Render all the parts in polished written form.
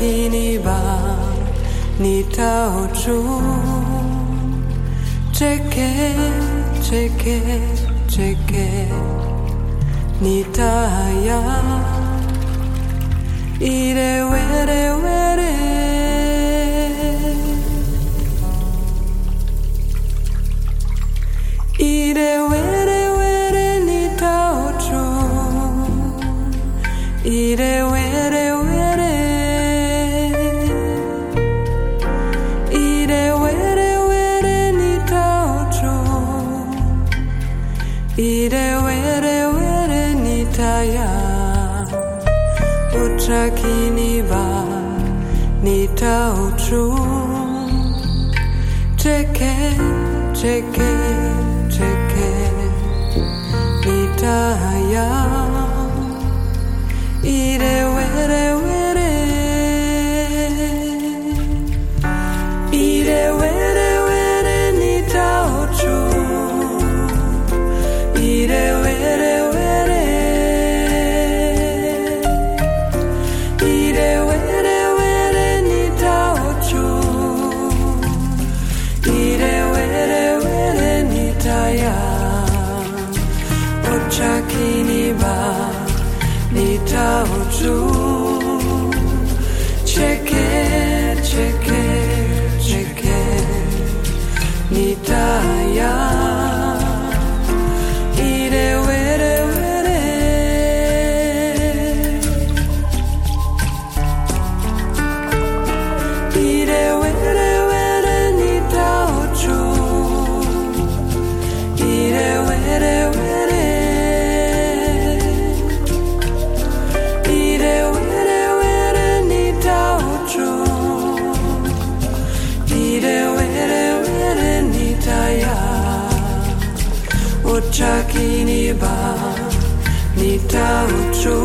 Otakiniba nitaochu cheke cheke cheke nitaya ire were were ire were were nitaochu ire were were ire were were nitaochu ire were were nitaya Otakiniba nitaochu cheke cheke cheke nitaya ire were were ire were were nitaochu ire were were ire were were nitaochu ire were were nitaya Otakiniba nitaochu cheke cheke cheke nitaya ire were were ire were were nitaochu ire were were ire were were nitaochu ire were were nitaya Otakiniba nitaochu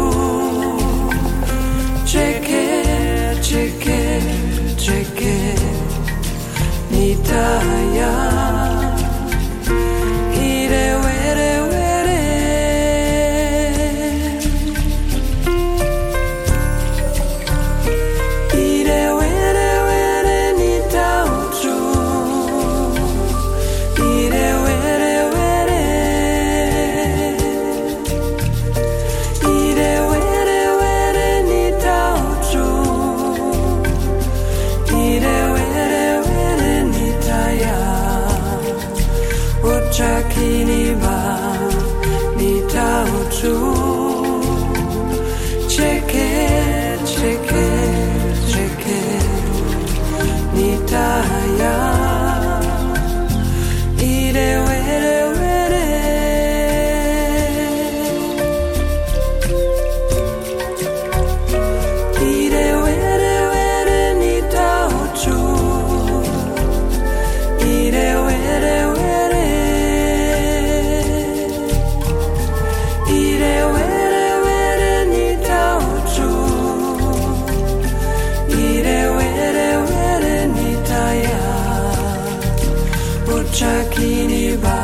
cheke cheke cheke nitaya ire were were ire were were nitaochu ire were were ire were were nitaochu ire were were nitaya Otakiniba nitaochu cheke cheke cheke nitaya ire were were ire were were nitaochu ire were were ire were were nitaochu ire were were nitaya Otakiniba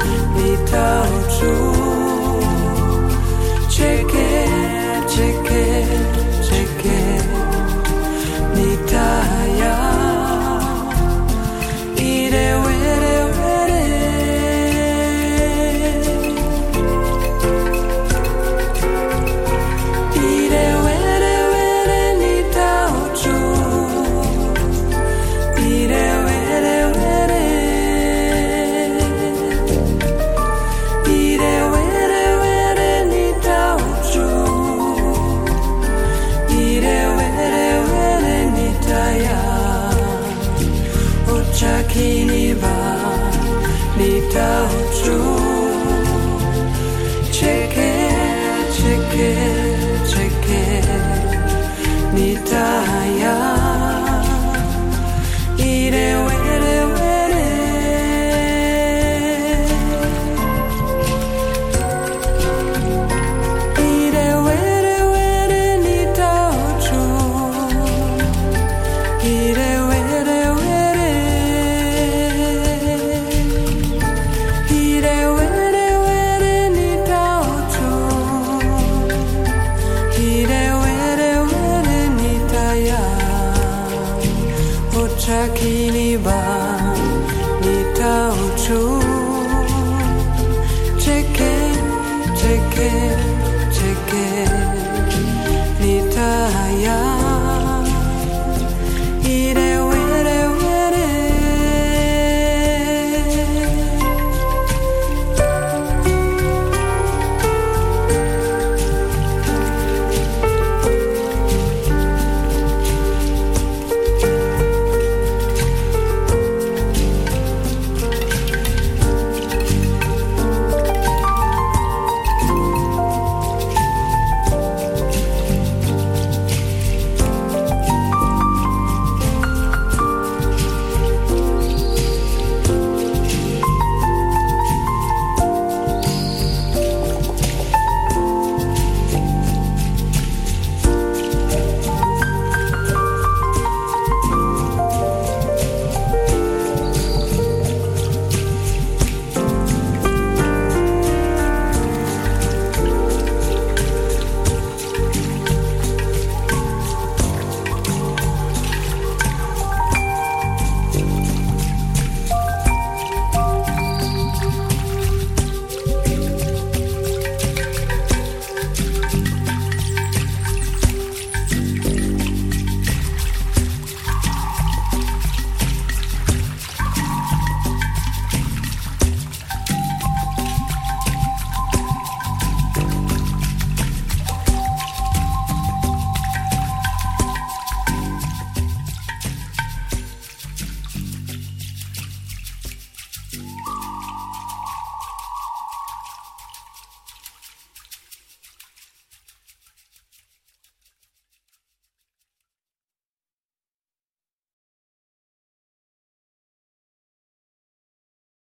nitaochu cheke cheke